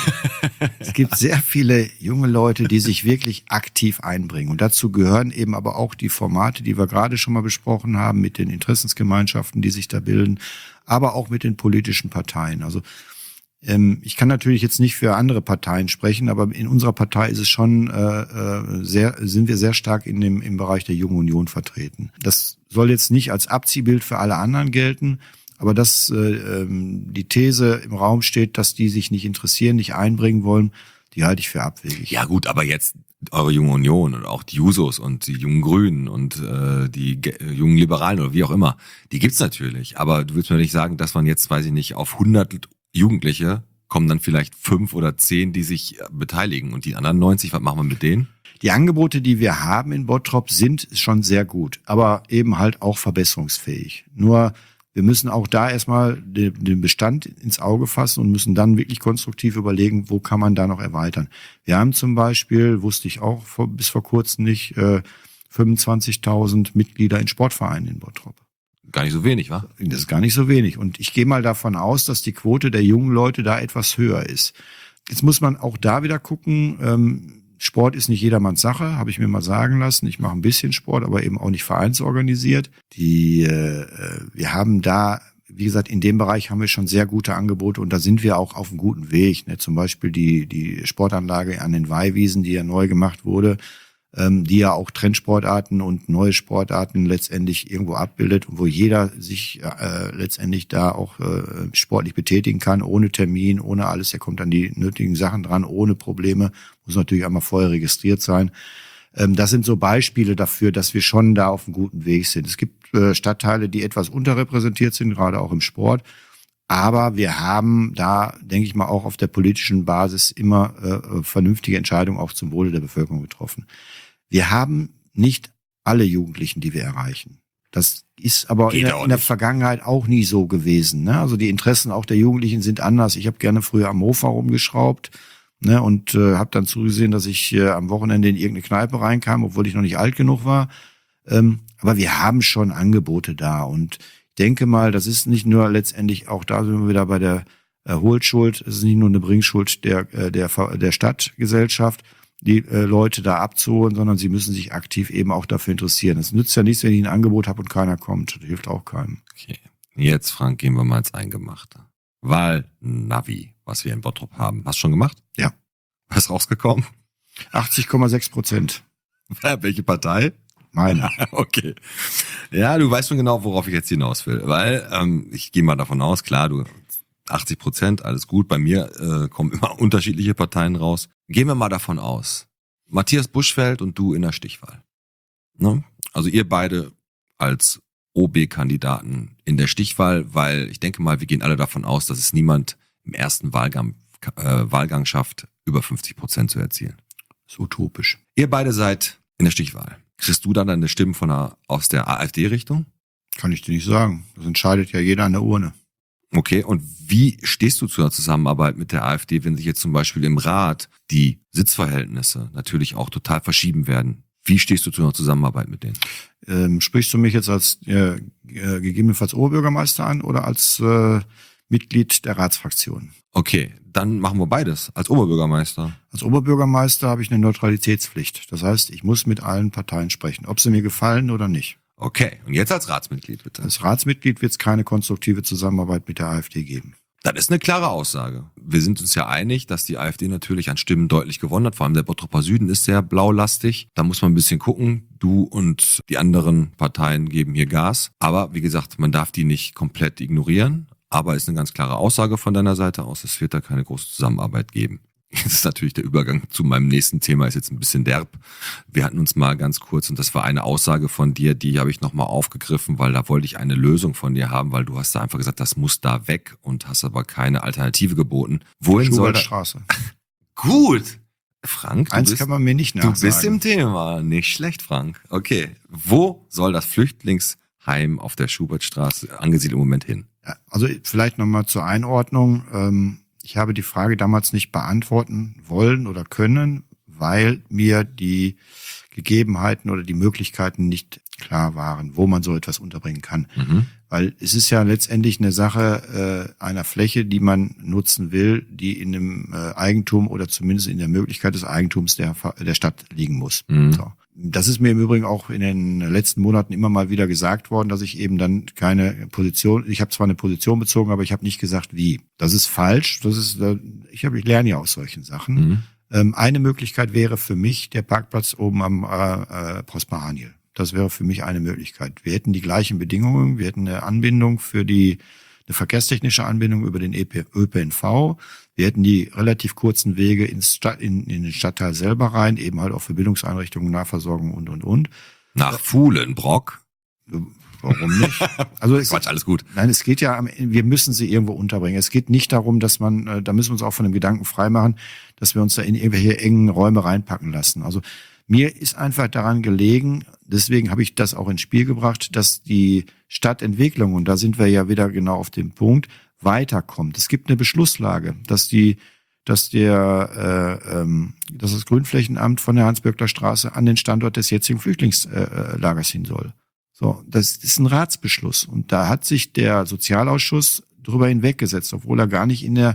sehr viele junge Leute, die sich wirklich aktiv einbringen. Und dazu gehören eben aber auch die Formate, die wir gerade schon mal besprochen haben, mit den Interessensgemeinschaften, die sich da bilden, aber auch mit den politischen Parteien. Also ich kann natürlich jetzt nicht für andere Parteien sprechen, aber in unserer Partei ist es schon sind wir sehr stark im Bereich der Jungen Union vertreten. Das soll jetzt nicht als Abziehbild für alle anderen gelten. Aber dass die These im Raum steht, dass die sich nicht interessieren, nicht einbringen wollen, die halte ich für abwegig. Ja gut, aber jetzt eure Junge Union und auch die Jusos und die jungen Grünen und die jungen Liberalen oder wie auch immer, die gibt's natürlich. Aber du willst mir nicht sagen, dass man jetzt, weiß ich nicht, auf 100 Jugendliche kommen dann vielleicht 5 oder 10, die sich beteiligen. Und die anderen 90, was machen wir mit denen? Die Angebote, die wir haben in Bottrop, sind schon sehr gut, aber eben halt auch verbesserungsfähig. Nur wir müssen auch da erstmal den Bestand ins Auge fassen und müssen dann wirklich konstruktiv überlegen, wo kann man da noch erweitern. Wir haben zum Beispiel, wusste ich auch bis vor kurzem nicht, 25.000 Mitglieder in Sportvereinen in Bottrop. Gar nicht so wenig, wa? Das ist gar nicht so wenig. Und ich gehe mal davon aus, dass die Quote der jungen Leute da etwas höher ist. Jetzt muss man auch da wieder gucken, Sport ist nicht jedermanns Sache, habe ich mir mal sagen lassen. Ich mache ein bisschen Sport, aber eben auch nicht vereinsorganisiert. Wir haben da, wie gesagt, in dem Bereich haben wir schon sehr gute Angebote und da sind wir auch auf einem guten Weg. Ne? Zum Beispiel die Sportanlage an den Weihwiesen, die ja neu gemacht wurde, die ja auch Trendsportarten und neue Sportarten letztendlich irgendwo abbildet und wo jeder sich letztendlich da auch sportlich betätigen kann, ohne Termin, ohne alles. Er kommt an die nötigen Sachen dran, ohne Probleme. Muss natürlich einmal vorher registriert sein. Das sind so Beispiele dafür, dass wir schon da auf einem guten Weg sind. Es gibt Stadtteile, die etwas unterrepräsentiert sind, gerade auch im Sport. Aber wir haben da, denke ich mal, auch auf der politischen Basis immer vernünftige Entscheidungen auch zum Wohle der Bevölkerung getroffen. Wir haben nicht alle Jugendlichen, die wir erreichen. Das ist aber in der Vergangenheit auch nie so gewesen. Ne? Also die Interessen auch der Jugendlichen sind anders. Ich habe gerne früher am Mofa rumgeschraubt, ne, und habe dann zugesehen, dass ich am Wochenende in irgendeine Kneipe reinkam, obwohl ich noch nicht alt genug war. Aber wir haben schon Angebote da und ich denke mal, das ist nicht nur letztendlich, auch da sind wir wieder bei der Hohlschuld, es ist nicht nur eine Bringschuld der Stadtgesellschaft, die Leute da abzuholen, sondern sie müssen sich aktiv eben auch dafür interessieren. Es nützt ja nichts, wenn ich ein Angebot habe und keiner kommt. Das hilft auch keinem. Okay. Jetzt, Frank, gehen wir mal ins Eingemachte. Wahlnavi, was wir in Bottrop haben. Hast du schon gemacht? Ja. Was ist rausgekommen? 80,6%. Welche Partei? Meine. Okay. Ja, du weißt schon genau, worauf ich jetzt hinaus will. Weil ich gehe mal davon aus, klar, du 80%, alles gut. Bei mir kommen immer unterschiedliche Parteien raus. Gehen wir mal davon aus, Matthias Buschfeld und du in der Stichwahl. Ne? Also ihr beide als OB-Kandidaten in der Stichwahl, weil ich denke mal, wir gehen alle davon aus, dass es niemand im ersten Wahlgang schafft, über 50% zu erzielen. Das ist utopisch. Ihr beide seid in der Stichwahl. Kriegst du dann deine Stimmen aus der AfD-Richtung? Kann ich dir nicht sagen. Das entscheidet ja jeder an der Urne. Okay, und wie stehst du zur Zusammenarbeit mit der AfD, wenn sich jetzt zum Beispiel im Rat die Sitzverhältnisse natürlich auch total verschieben werden? Wie stehst du zu einer Zusammenarbeit mit denen? Sprichst du mich jetzt als gegebenenfalls Oberbürgermeister an oder als Mitglied der Ratsfraktion. Okay, dann machen wir beides als Oberbürgermeister. Als Oberbürgermeister habe ich eine Neutralitätspflicht. Das heißt, ich muss mit allen Parteien sprechen, ob sie mir gefallen oder nicht. Okay, und jetzt als Ratsmitglied bitte. Als Ratsmitglied wird es keine konstruktive Zusammenarbeit mit der AfD geben. Das ist eine klare Aussage. Wir sind uns ja einig, dass die AfD natürlich an Stimmen deutlich gewonnen hat. Vor allem der Bottroper Süden ist sehr blaulastig. Da muss man ein bisschen gucken. Du und die anderen Parteien geben hier Gas. Aber wie gesagt, man darf die nicht komplett ignorieren. Aber ist eine ganz klare Aussage von deiner Seite aus. Es wird da keine große Zusammenarbeit geben. Das ist natürlich der Übergang zu meinem nächsten Thema, ist jetzt ein bisschen derb. Wir hatten uns mal ganz kurz, und das war eine Aussage von dir, die habe ich nochmal aufgegriffen, weil da wollte ich eine Lösung von dir haben, weil du hast da einfach gesagt, das muss da weg und hast aber keine Alternative geboten. Wohin soll das? Schubertstraße. Gut. Frank, Eins kann man mir nicht nachsagen. du bist im Thema. Nicht schlecht, Frank. Okay. Wo soll das Flüchtlingsheim auf der Schubertstraße angesiedelt im Moment hin? Ja, also vielleicht nochmal zur Einordnung. Ich habe die Frage damals nicht beantworten wollen oder können, weil mir die Gegebenheiten oder die Möglichkeiten nicht klar waren, wo man so etwas unterbringen kann. Weil es ist ja letztendlich eine Sache einer Fläche, die man nutzen will, die in dem Eigentum oder zumindest in der Möglichkeit des Eigentums der Stadt liegen muss. So. Das ist mir im Übrigen auch in den letzten Monaten immer mal wieder gesagt worden, dass ich eben dann keine Position, ich habe zwar eine Position bezogen, aber ich habe nicht gesagt, wie. Das ist falsch. Ich lerne ja aus solchen Sachen. Eine Möglichkeit wäre für mich der Parkplatz oben am Prosper Haniel. Das wäre für mich eine Möglichkeit. Wir hätten die gleichen Bedingungen, wir hätten eine Anbindung eine verkehrstechnische Anbindung über den ÖPNV. Wir hätten die relativ kurzen Wege in den Stadtteil selber rein, eben halt auch für Bildungseinrichtungen, Nahversorgung und. Nach Fuhlenbrock. Warum nicht? Also Quatsch, alles gut. Nein, es geht ja, wir müssen sie irgendwo unterbringen. Es geht nicht darum, dass da müssen wir uns auch von dem Gedanken freimachen, dass wir uns da in irgendwelche engen Räume reinpacken lassen. Also mir ist einfach daran gelegen, deswegen habe ich das auch ins Spiel gebracht, dass die Stadtentwicklung, und da sind wir ja wieder genau auf dem Punkt, weiterkommt. Es gibt eine Beschlusslage, dass das Grünflächenamt von der Hans-Böckler-Straße an den Standort des jetzigen Flüchtlingslagers hin soll. So, das ist ein Ratsbeschluss. Und da hat sich der Sozialausschuss drüber hinweggesetzt, obwohl er gar nicht in der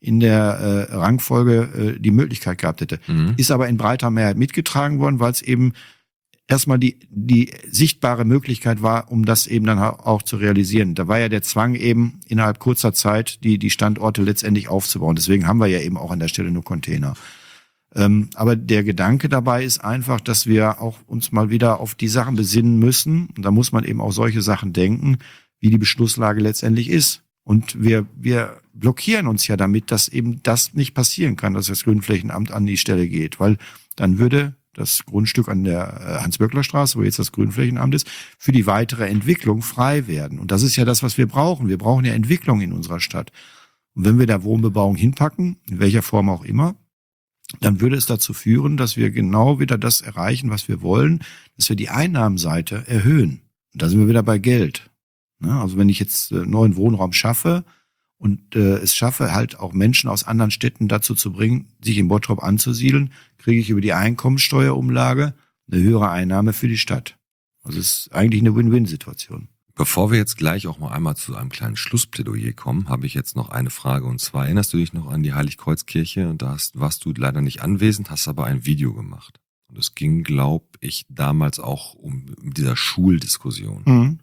Rangfolge die Möglichkeit gehabt hätte. Ist aber in breiter Mehrheit mitgetragen worden, weil es eben erstmal die sichtbare Möglichkeit war, um das eben dann auch zu realisieren. Da war ja der Zwang eben innerhalb kurzer Zeit, die Standorte letztendlich aufzubauen. Deswegen haben wir ja eben auch an der Stelle nur Container. Aber der Gedanke dabei ist einfach, dass wir auch uns mal wieder auf die Sachen besinnen müssen. Und da muss man eben auch solche Sachen denken, wie die Beschlusslage letztendlich ist. Und wir blockieren uns ja damit, dass eben das nicht passieren kann, dass das Grünflächenamt an die Stelle geht. Weil dann würde das Grundstück an der Hans-Böckler-Straße, wo jetzt das Grünflächenamt ist, für die weitere Entwicklung frei werden. Und das ist ja das, was wir brauchen. Wir brauchen ja Entwicklung in unserer Stadt. Und wenn wir da Wohnbebauung hinpacken, in welcher Form auch immer, dann würde es dazu führen, dass wir genau wieder das erreichen, was wir wollen, dass wir die Einnahmenseite erhöhen. Und da sind wir wieder bei Geld. Also wenn ich jetzt neuen Wohnraum schaffe und es schaffe, halt auch Menschen aus anderen Städten dazu zu bringen, sich in Bottrop anzusiedeln, kriege ich über die Einkommensteuerumlage eine höhere Einnahme für die Stadt. Also es ist eigentlich eine Win-Win-Situation. Bevor wir jetzt gleich auch mal einmal zu einem kleinen Schlussplädoyer kommen, habe ich jetzt noch eine Frage. Und zwar, erinnerst du dich noch an die Heiligkreuzkirche? Und da warst du leider nicht anwesend, hast aber ein Video gemacht. Und es ging, glaube ich, damals auch um dieser Schuldiskussion.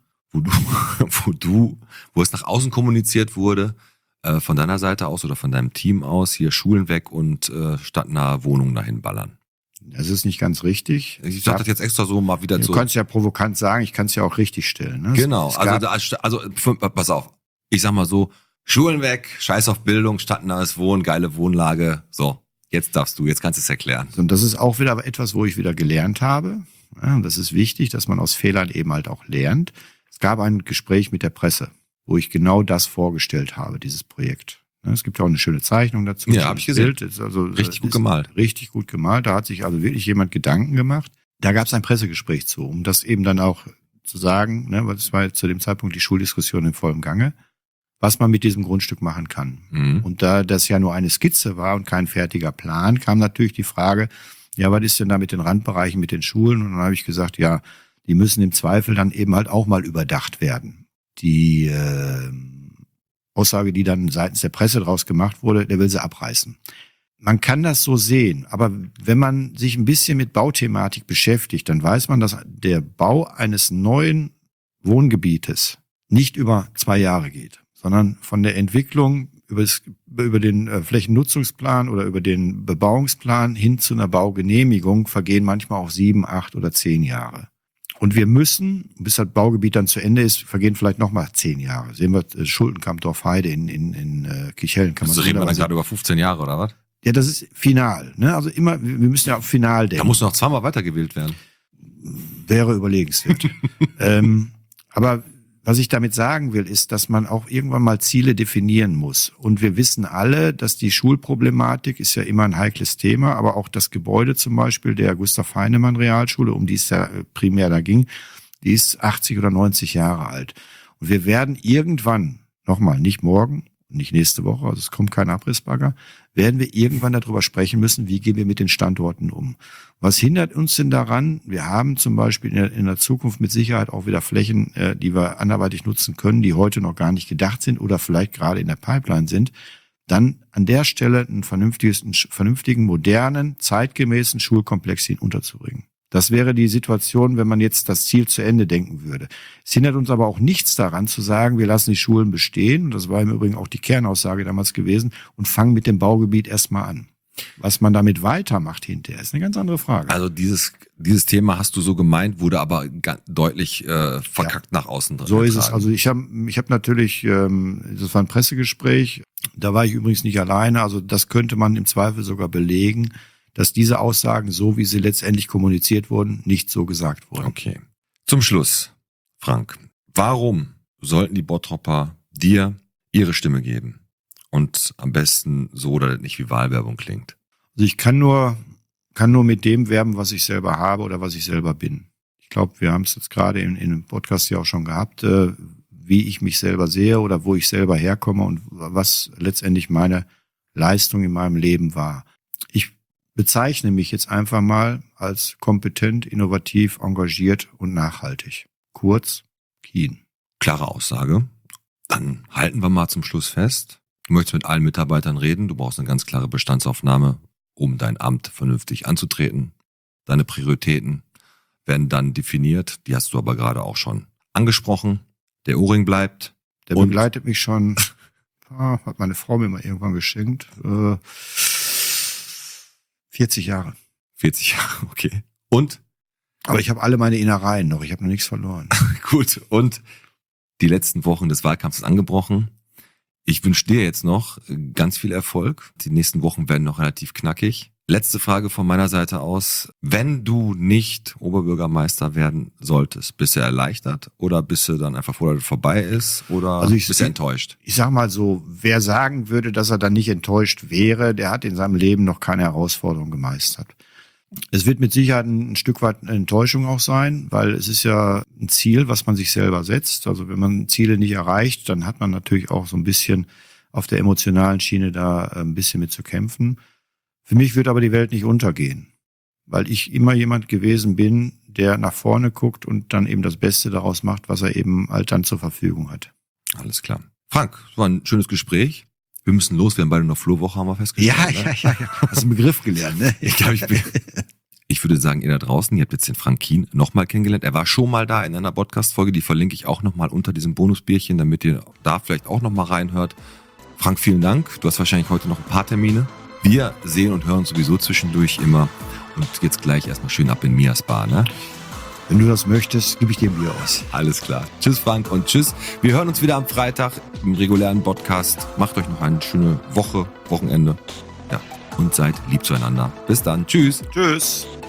Wo es nach außen kommuniziert wurde, von deiner Seite aus oder von deinem Team aus, hier Schulen weg und stadtnahe Wohnungen dahin ballern. Das ist nicht ganz richtig. Ich sag das jetzt extra so mal wieder Du kannst ja provokant sagen, ich kann es ja auch richtig stellen. Ne? Genau, also pass auf, ich sag mal so, Schulen weg, scheiß auf Bildung, stadtnahes Wohnen, geile Wohnlage, so, jetzt kannst du es erklären. Und das ist auch wieder etwas, wo ich wieder gelernt habe. Ja, das ist wichtig, dass man aus Fehlern eben halt auch lernt. Es gab ein Gespräch mit der Presse, wo ich genau das vorgestellt habe, dieses Projekt. Es gibt ja auch eine schöne Zeichnung dazu. Ja, habe ich gesehen. Also richtig gut gemalt. Richtig gut gemalt. Da hat sich also wirklich jemand Gedanken gemacht. Da gab es ein Pressegespräch zu, um das eben dann auch zu sagen, ne, weil das war zu dem Zeitpunkt die Schuldiskussion in vollem Gange, was man mit diesem Grundstück machen kann. Und da das ja nur eine Skizze war und kein fertiger Plan, kam natürlich die Frage, ja, was ist denn da mit den Randbereichen, mit den Schulen? Und dann habe ich gesagt, ja, die müssen im Zweifel dann eben halt auch mal überdacht werden. Die Aussage, die dann seitens der Presse draus gemacht wurde, der will sie abreißen. Man kann das so sehen, aber wenn man sich ein bisschen mit Bauthematik beschäftigt, dann weiß man, dass der Bau eines neuen Wohngebietes nicht über 2 Jahre geht, sondern von der Entwicklung über den Flächennutzungsplan oder über den Bebauungsplan hin zu einer Baugenehmigung vergehen manchmal auch 7, 8 oder 10 Jahre. Und wir müssen, bis das Baugebiet dann zu Ende ist, vergehen vielleicht nochmal 10 Jahre. Sehen wir Schuldenkamp Dorfheide in Kirchhellen. Also reden wir dann gerade über 15 Jahre, oder was? Ja, das ist final. Ne? Also immer, wir müssen ja auf final denken. Da muss noch 2-mal weitergewählt werden. Wäre überlegenswert. Aber was ich damit sagen will, ist, dass man auch irgendwann mal Ziele definieren muss. Und wir wissen alle, dass die Schulproblematik ist ja immer ein heikles Thema, aber auch das Gebäude zum Beispiel der Gustav Heinemann Realschule, um die es ja primär da ging, die ist 80 oder 90 Jahre alt. Und wir werden irgendwann, nochmal, nicht morgen, nicht nächste Woche, also es kommt kein Abrissbagger, werden wir irgendwann darüber sprechen müssen, wie gehen wir mit den Standorten um. Was hindert uns denn daran? Wir haben zum Beispiel in der Zukunft mit Sicherheit auch wieder Flächen, die wir anderweitig nutzen können, die heute noch gar nicht gedacht sind oder vielleicht gerade in der Pipeline sind. Dann an der Stelle einen vernünftigen, modernen, zeitgemäßen Schulkomplex hin unterzubringen. Das wäre die Situation, wenn man jetzt das Ziel zu Ende denken würde. Es hindert uns aber auch nichts daran zu sagen, wir lassen die Schulen bestehen. Und das war im Übrigen auch die Kernaussage damals gewesen und fangen mit dem Baugebiet erstmal an. Was man damit weitermacht hinterher, ist eine ganz andere Frage. Also dieses Thema hast du so gemeint, wurde aber deutlich verkackt nach außen drin. So ist es. Also ich hab natürlich, das war ein Pressegespräch, da war ich übrigens nicht alleine. Also das könnte man im Zweifel sogar belegen, dass diese Aussagen, so wie sie letztendlich kommuniziert wurden, nicht so gesagt wurden. Okay. Zum Schluss, Frank, warum sollten die Bottropper dir ihre Stimme geben? Und am besten so, dass das nicht wie Wahlwerbung klingt. Also ich kann nur mit dem werben, was ich selber habe oder was ich selber bin. Ich glaube, wir haben es jetzt gerade in dem Podcast ja auch schon gehabt, wie ich mich selber sehe oder wo ich selber herkomme und was letztendlich meine Leistung in meinem Leben war. Ich bezeichne mich jetzt einfach mal als kompetent, innovativ, engagiert und nachhaltig. Kurz, Kien. Klare Aussage. Dann halten wir mal zum Schluss fest. Du möchtest mit allen Mitarbeitern reden. Du brauchst eine ganz klare Bestandsaufnahme, um dein Amt vernünftig anzutreten. Deine Prioritäten werden dann definiert. Die hast du aber gerade auch schon angesprochen. Der Ohrring bleibt. Der begleitet mich schon, hat meine Frau mir mal irgendwann geschenkt, 40 Jahre. 40 Jahre, okay. Und? Aber ich habe alle meine Innereien noch. Ich habe noch nichts verloren. Gut. Und die letzten Wochen des Wahlkampfs sind angebrochen. Ich wünsche dir jetzt noch ganz viel Erfolg. Die nächsten Wochen werden noch relativ knackig. Letzte Frage von meiner Seite aus. Wenn du nicht Oberbürgermeister werden solltest, bist du erleichtert oder bist du dann einfach froh, dass es vorbei ist oder bist du enttäuscht? Ich sag mal so, wer sagen würde, dass er dann nicht enttäuscht wäre, der hat in seinem Leben noch keine Herausforderung gemeistert. Es wird mit Sicherheit ein Stück weit eine Enttäuschung auch sein, weil es ist ja ein Ziel, was man sich selber setzt. Also wenn man Ziele nicht erreicht, dann hat man natürlich auch so ein bisschen auf der emotionalen Schiene da ein bisschen mit zu kämpfen. Für mich wird aber die Welt nicht untergehen, weil ich immer jemand gewesen bin, der nach vorne guckt und dann eben das Beste daraus macht, was er eben halt dann zur Verfügung hat. Alles klar. Frank, das war ein schönes Gespräch. Wir müssen los, wir haben beide noch Flohwoche, haben wir festgestellt. Ja. Hast einen Begriff gelernt, ne? Ich würde sagen, ihr da draußen, ihr habt jetzt den Frank Kien nochmal kennengelernt. Er war schon mal da in einer Podcast-Folge, die verlinke ich auch nochmal unter diesem Bonusbierchen, damit ihr da vielleicht auch nochmal reinhört. Frank, vielen Dank. Du hast wahrscheinlich heute noch ein paar Termine. Wir sehen und hören uns sowieso zwischendurch immer. Und jetzt gleich erstmal schön ab in Mias Bar, ne? Wenn du das möchtest, gebe ich dir ein Bier aus. Alles klar. Tschüss, Frank, und tschüss. Wir hören uns wieder am Freitag im regulären Podcast. Macht euch noch eine schöne Woche, Wochenende. Ja, und seid lieb zueinander. Bis dann. Tschüss. Tschüss.